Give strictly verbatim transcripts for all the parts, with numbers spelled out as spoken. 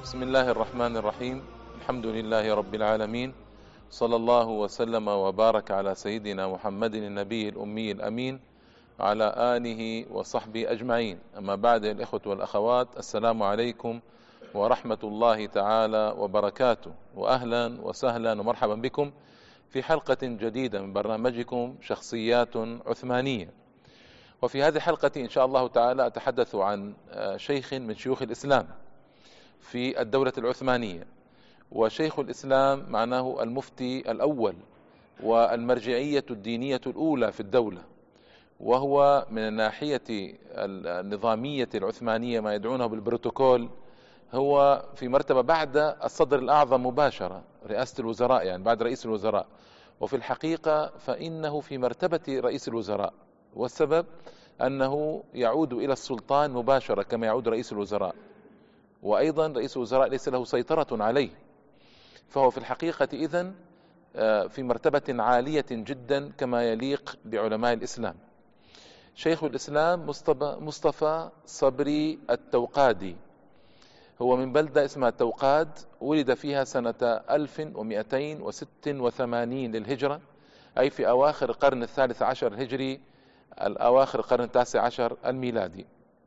بسم الله الرحمن الرحيم. الحمد لله رب العالمين، صلى الله وسلم وبارك على سيدنا محمد النبي الأمي الأمين على آله وصحبه أجمعين. أما بعد، الإخوة والأخوات، السلام عليكم ورحمة الله تعالى وبركاته، وأهلا وسهلا ومرحبا بكم في حلقة جديدة من برنامجكم شخصيات عثمانية. وفي هذه الحلقة إن شاء الله تعالى أتحدث عن شيخ من شيوخ الإسلام في الدولة العثمانية. وشيخ الإسلام معناه المفتي الأول والمرجعية الدينية الأولى في الدولة، وهو من الناحية النظامية العثمانية ما يدعونه بالبروتوكول، هو في مرتبة بعد الصدر الأعظم مباشرة، رئاسة الوزراء، يعني بعد رئيس الوزراء. وفي الحقيقة فإنه في مرتبة رئيس الوزراء، والسبب أنه يعود إلى السلطان مباشرة كما يعود رئيس الوزراء، وأيضا رئيس الوزراء ليس له سيطرة عليه، فهو في الحقيقة إذن في مرتبة عالية جدا كما يليق بعلماء الإسلام. شيخ الإسلام مصطفى صبري التوقادي، هو من بلدة اسمها توقاد، ولد فيها سنة ألف ومئتين وست وثمانين للهجرة، أي في أواخر القرن الثالث عشر الهجري، الأواخر القرن التاسع عشر الميلادي.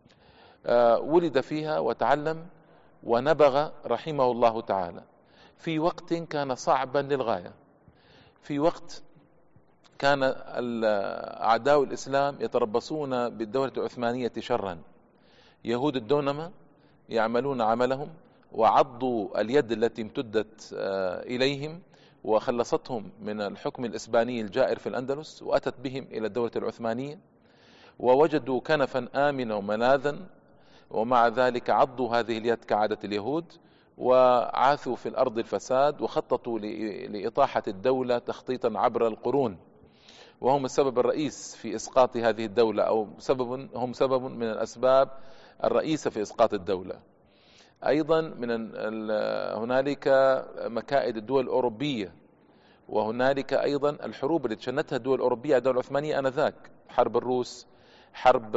ولد فيها وتعلم ونبغ رحمه الله تعالى في وقت كان صعبا للغاية، في وقت كان أعداء الإسلام يتربصون بالدولة العثمانية شرا. يهود الدونمة يعملون عملهم، وعضوا اليد التي امتدت إليهم وخلصتهم من الحكم الإسباني الجائر في الأندلس، وأتت بهم إلى الدولة العثمانية، ووجدوا كنفا آمنا وملاذا، ومع ذلك عضوا هذه اليد كعادة اليهود، وعاثوا في الأرض الفساد، وخططوا لإطاحة الدولة تخطيطا عبر القرون، وهم السبب الرئيس في إسقاط هذه الدولة، أو سبب هم سبب من الأسباب الرئيسة في إسقاط الدولة. أيضا من هنالك مكائد الدول الأوروبية، وهنالك أيضا الحروب التي شنتها الدول الأوروبية على الدولة العثمانية آنذاك، حرب الروس، حرب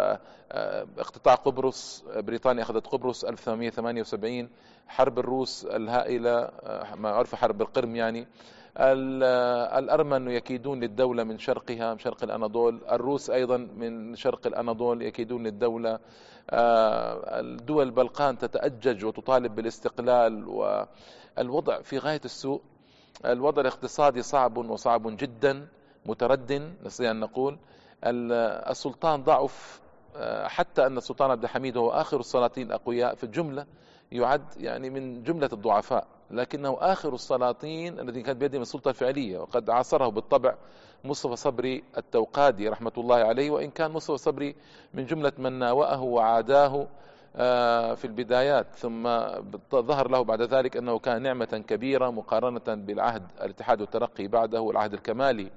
اقتطاع قبرص، بريطانيا أخذت قبرص ألف وثمانمئة وثمانية وسبعين، حرب الروس الهائلة ما يعرف حرب القرم. يعني الأرمن يكيدون للدولة من شرقها، من شرق الأناضول، الروس أيضا من شرق الأناضول يكيدون للدولة، الدول البلقان تتأجج وتطالب بالاستقلال، والوضع في غاية السوء. الوضع الاقتصادي صعب وصعب جدا، متردن نستطيع أن نقول. السلطان ضعف، حتى أن السلطان عبد الحميد هو آخر السلاطين الأقوياء في الجملة، يعد يعني من جملة الضعفاء، لكنه آخر السلاطين الذي كانت بيدهم السلطة الفعلية، وقد عاصره بالطبع مصطفى صبري التوقادي رحمة الله عليه، وإن كان مصطفى صبري من جملة من ناوأه وعاداه في البدايات، ثم ظهر له بعد ذلك أنه كان نعمة كبيرة مقارنة بالعهد الاتحاد والترقي بعده والعهد الكمالي.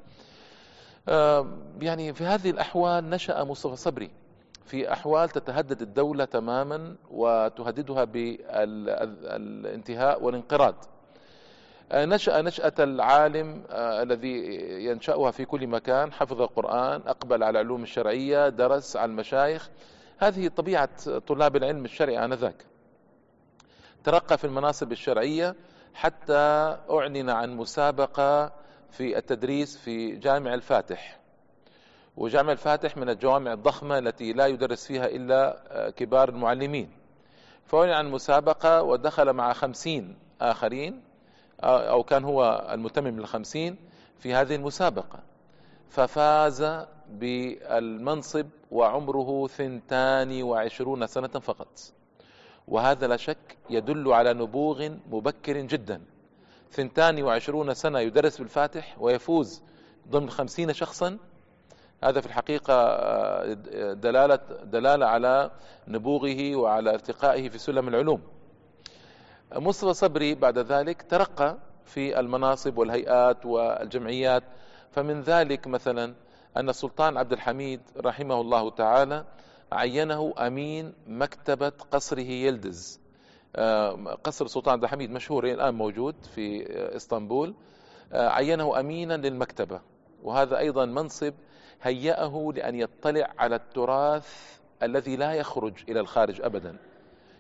يعني في هذه الأحوال نشأ مصطفى صبري في أحوال تتهدد الدولة تماما وتهددها بالانتهاء والانقراض. نشأ نشأة العالم الذي ينشأها في كل مكان، حفظ القرآن، أقبل على العلوم الشرعية، درس على المشايخ، هذه طبيعة طلاب العلم الشرعي آنذاك. ترقى في المناصب الشرعية حتى أعلن عن مسابقة في التدريس في جامع الفاتح، وجامع الفاتح من الجوامع الضخمة التي لا يدرس فيها إلا كبار المعلمين، فأعلن عن مسابقة ودخل مع خمسين آخرين، أو كان هو المتمم للخمسين في هذه المسابقة، ففاز بالمنصب وعمره ثنتان وعشرون سنة فقط. وهذا لا شك يدل على نبوغ مبكر جدا، ثنتان وعشرون سنة يدرس بالفاتح ويفوز ضمن خمسين شخصا، هذا في الحقيقة دلالة, دلالة على نبوغه وعلى ارتقائه في سلم العلوم. مصطفى صبري بعد ذلك ترقى في المناصب والهيئات والجمعيات، فمن ذلك مثلا أن السلطان عبد الحميد رحمه الله تعالى عينه أمين مكتبة قصره يلدز. قصر السلطان عبد الحميد مشهور الآن موجود في اسطنبول، عينه أمينا للمكتبة، وهذا أيضا منصب هيأه لأن يطلع على التراث الذي لا يخرج إلى الخارج أبدا.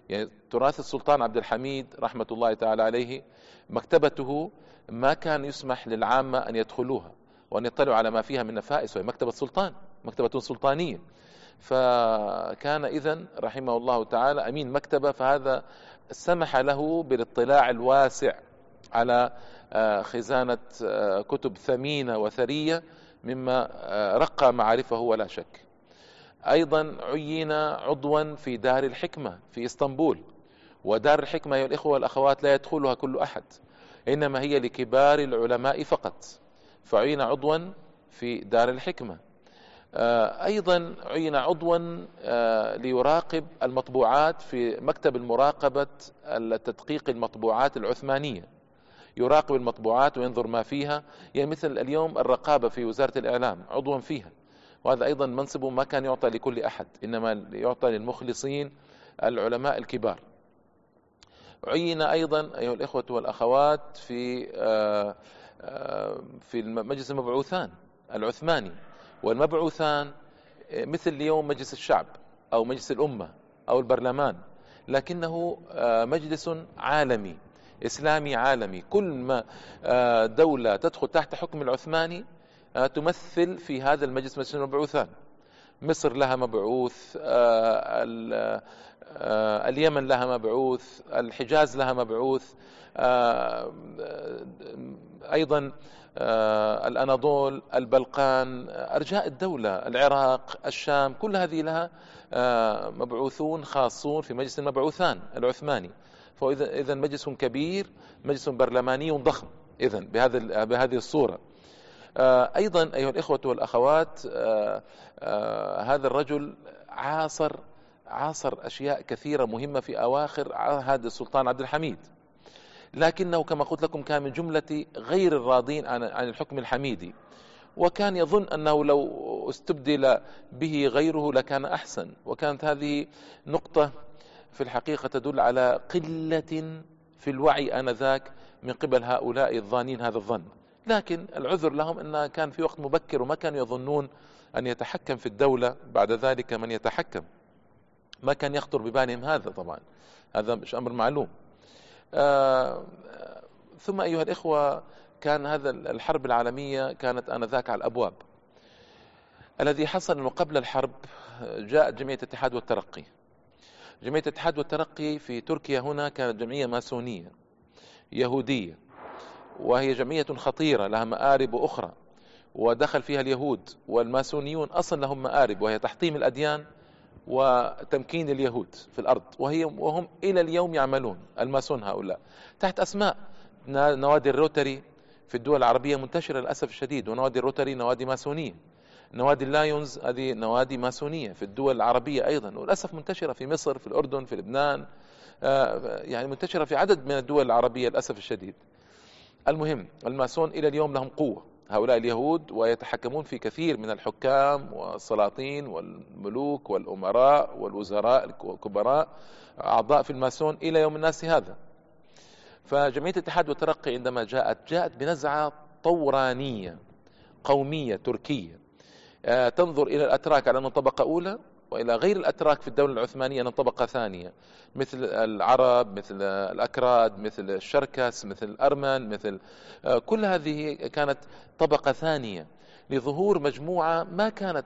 يعني تراث السلطان عبد الحميد رحمة الله تعالى عليه، مكتبته ما كان يسمح للعامة أن يدخلوها وأن يطلعوا على ما فيها من نفائس، وهي مكتبة سلطان، مكتبة سلطانية. فكان إذن رحمه الله تعالى أمين مكتبة، فهذا سمح له بالاطلاع الواسع على خزانة كتب ثمينة وثرية مما رقى معارفه ولا شك. أيضا عين عضوا في دار الحكمة في إسطنبول، ودار الحكمة يا الإخوة والأخوات لا يدخلها كل أحد، إنما هي لكبار العلماء فقط، فعين عضوا في دار الحكمة. أيضا عين عضوا ليراقب المطبوعات في مكتب المراقبة التدقيق المطبوعات العثمانية، يراقب المطبوعات وينظر ما فيها، يعني مثل اليوم الرقابة في وزارة الإعلام عضوا فيها، وهذا أيضا منصب ما كان يعطى لكل أحد، إنما يعطى للمخلصين العلماء الكبار. عين أيضا أيها الإخوة والأخوات في في مجلس المبعوثان العثماني، والمبعوثان مثل اليوم مجلس الشعب أو مجلس الأمة أو البرلمان، لكنه مجلس عالمي إسلامي عالمي. كل ما دولة تدخل تحت حكم العثماني تمثل في هذا المجلس، مجلس المبعوثان. مصر لها مبعوث، اليمن لها مبعوث، الحجاز لها مبعوث، أيضا الأناضول، البلقان، أرجاء الدولة، العراق، الشام، كل هذه لها مبعوثون خاصون في مجلس المبعوثان العثماني. فإذا مجلس كبير، مجلس برلماني ضخم إذن بهذه بهذه الصورة. أيضا أيها الإخوة والأخوات، هذا الرجل عاصر عاصر أشياء كثيرة مهمة في أواخر عهد السلطان عبد الحميد، لكنه كما قلت لكم كان من جملة غير الراضين عن الحكم الحميدي، وكان يظن أنه لو استبدل به غيره لكان أحسن. وكانت هذه نقطة في الحقيقة تدل على قلة في الوعي آنذاك من قبل هؤلاء الظانين هذا الظن، لكن العذر لهم أن كان في وقت مبكر وما كانوا يظنون أن يتحكم في الدولة بعد ذلك من يتحكم، ما كان يخطر ببالهم هذا، طبعا هذا مش أمر معلوم. آه ثم أيها الإخوة، كان هذا الحرب العالمية كانت آنذاك على الأبواب. الذي حصل أنه قبل الحرب جاءت جمعية الاتحاد والترقي. جمعية الاتحاد والترقي في تركيا هنا كانت جمعية ماسونية يهودية، وهي جمعية خطيرة لها مآرب أخرى، ودخل فيها اليهود، والماسونيون أصلا لهم مآرب وهي تحطيم الأديان وتمكين اليهود في الأرض، وهي وهم إلى اليوم يعملون الماسون هؤلاء تحت أسماء. نوادي الروتري في الدول العربية منتشرة للأسف الشديد، ونوادي الروتري نوادي ماسونية. نوادي اللايونز هذه نوادي ماسونية في الدول العربية أيضا، وللأسف منتشرة في مصر، في الأردن، في لبنان، يعني منتشرة في عدد من الدول العربية للأسف الشديد. المهم الماسون إلى اليوم لهم قوة هؤلاء اليهود، ويتحكمون في كثير من الحكام والسلاطين والملوك والأمراء والوزراء الكبراء أعضاء في الماسون إلى يوم الناس هذا. فجمعية الاتحاد والترقي عندما جاءت جاءت بنزعة طورانية قومية تركية، تنظر إلى الأتراك على أنهم طبقة أولى، وإلى غير الأتراك في الدولة العثمانية أنهم طبقة ثانية، مثل العرب، مثل الأكراد، مثل الشركس، مثل الأرمن، مثل كل هذه كانت طبقة ثانية لظهور مجموعة ما كانت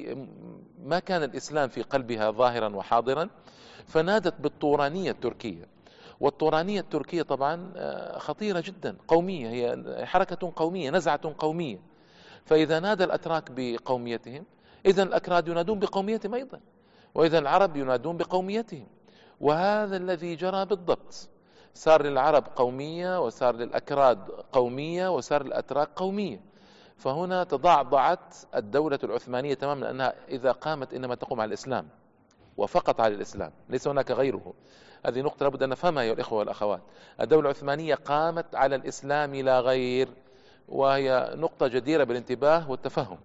ما كان الإسلام في قلبها ظاهرا وحاضرا، فنادت بالطورانية التركية. والطورانية التركية طبعا خطيرة جدا، قومية، هي حركة قومية، نزعة قومية. فإذا نادى الأتراك بقوميتهم، إذن الأكراد ينادون بقوميتهم أيضا، وإذا العرب ينادون بقوميتهم. وهذا الذي جرى بالضبط، صار للعرب قومية، وصار للأكراد قومية، وصار للأتراك قومية. فهنا تضعضعت الدولة العثمانية تماما، لأنها إذا قامت إنما تقوم على الإسلام وفقط على الإسلام، ليس هناك غيره. هذه نقطة لابد أن نفهمها أيها الإخوة والأخوات. الدولة العثمانية قامت على الإسلام لا غير، وهي نقطة جديرة بالانتباه والتفهم.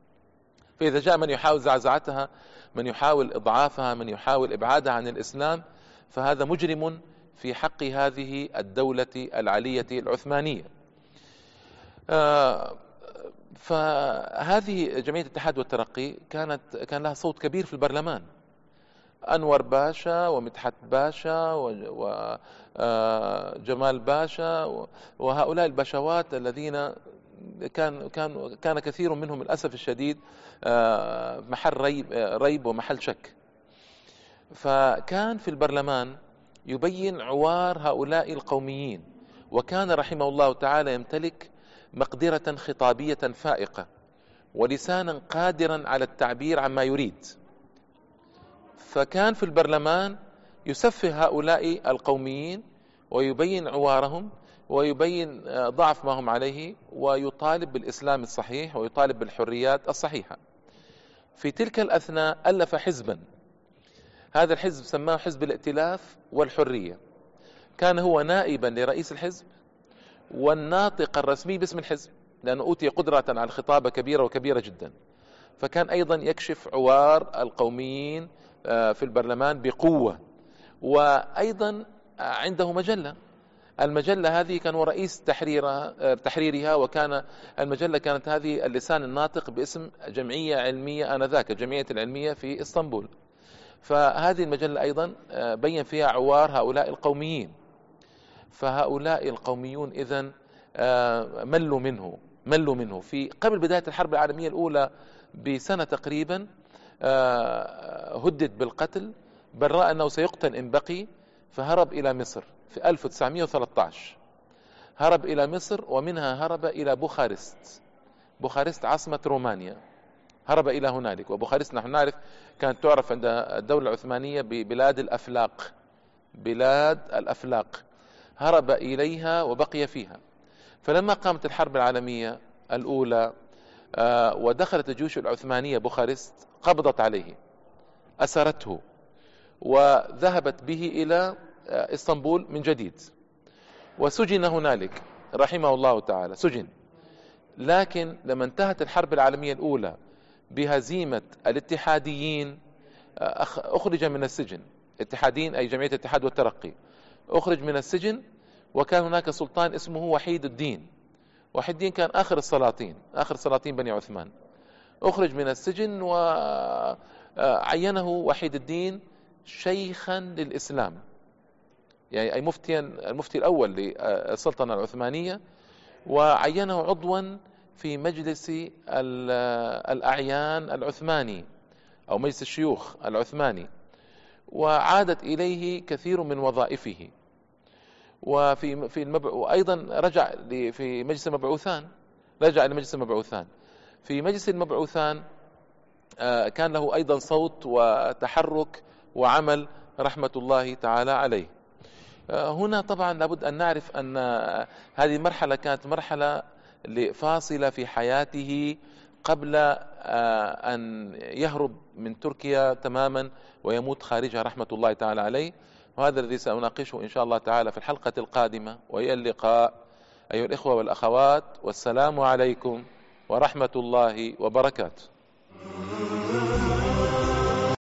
فإذا جاء من يحاول زعزعتها، من يحاول إضعافها، من يحاول إبعادها عن الإسلام، فهذا مجرم في حق هذه الدولة العلية العثمانية. آه فهذه جمعية الاتحاد والترقي كانت كان لها صوت كبير في البرلمان. أنور باشا ومدحت باشا وجمال باشا وهؤلاء الباشوات الذين كان كان كان كثير منهم للأسف الشديد محل ريب ريب ومحل شك. فكان في البرلمان يبين عوار هؤلاء القوميين، وكان رحمه الله تعالى يمتلك مقدرة خطابية فائقة ولسانا قادرا على التعبير عما يريد. فكان في البرلمان يسفه هؤلاء القوميين ويبين عوارهم ويبين ضعف ما هم عليه ويطالب بالإسلام الصحيح ويطالب بالحريات الصحيحة. في تلك الأثناء ألف حزبا، هذا الحزب سماه حزب الائتلاف والحرية، كان هو نائبا لرئيس الحزب والناطق الرسمي باسم الحزب، لأنه أوتي قدرة على الخطابة كبيرة وكبيرة جدا. فكان أيضا يكشف عوار القوميين في البرلمان بقوة. وأيضا عنده مجلة، المجلة هذه كان هو رئيس تحريرها تحريرها وكان المجلة كانت هذه اللسان الناطق باسم جمعية علمية آنذاك، الجمعية العلمية في إسطنبول. فهذه المجلة أيضا بين فيها عوار هؤلاء القوميين. فهؤلاء القوميون إذن ملوا منه ملوا منه في قبل بداية الحرب العالمية الأولى بسنة تقريبا هدد بالقتل، بل رأى أنه سيقتل إن بقي، فهرب إلى مصر في ألف وتسعمائة وثلاثة عشر. هرب إلى مصر ومنها هرب إلى بوخارست، بوخارست عاصمة رومانيا، هرب إلى هنالك. وبوخارست نحن نعرف كانت تعرف عند الدولة العثمانية ببلاد الأفلاق، بلاد الأفلاق، هرب إليها وبقي فيها. فلما قامت الحرب العالمية الأولى ودخلت الجيوش العثمانية بوخارست قبضت عليه، أسرته وذهبت به إلى إسطنبول من جديد، وسجن هنالك رحمه الله تعالى، سجن. لكن لما انتهت الحرب العالمية الأولى بهزيمة الاتحاديين أخرج من السجن، اتحاديين أي جمعية الاتحاد والترقي، أخرج من السجن، وكان هناك سلطان اسمه وحيد الدين. وحيد الدين كان آخر السلاطين، آخر سلاطين بني عثمان. أخرج من السجن وعينه وحيد الدين شيخا للإسلام، يعني أي مفتيا، المفتي الأول للسلطنة العثمانية، وعينه عضوا في مجلس الأعيان العثماني أو مجلس الشيوخ العثماني، وعادت إليه كثير من وظائفه. وفي في المبع... وأيضا رجع في مجلس المبعوثان، رجع لمجلس المبعوثان. في مجلس المبعوثان كان له أيضا صوت وتحرك وعمل رحمة الله تعالى عليه. هنا طبعا لابد أن نعرف أن هذه المرحلة كانت مرحلة فاصلة في حياته قبل أن يهرب من تركيا تماما ويموت خارجها رحمة الله تعالى عليه. وهذا الذي سأناقشه إن شاء الله تعالى في الحلقة القادمة، وإلى اللقاء أيها الإخوة والأخوات، والسلام عليكم ورحمة الله وبركاته.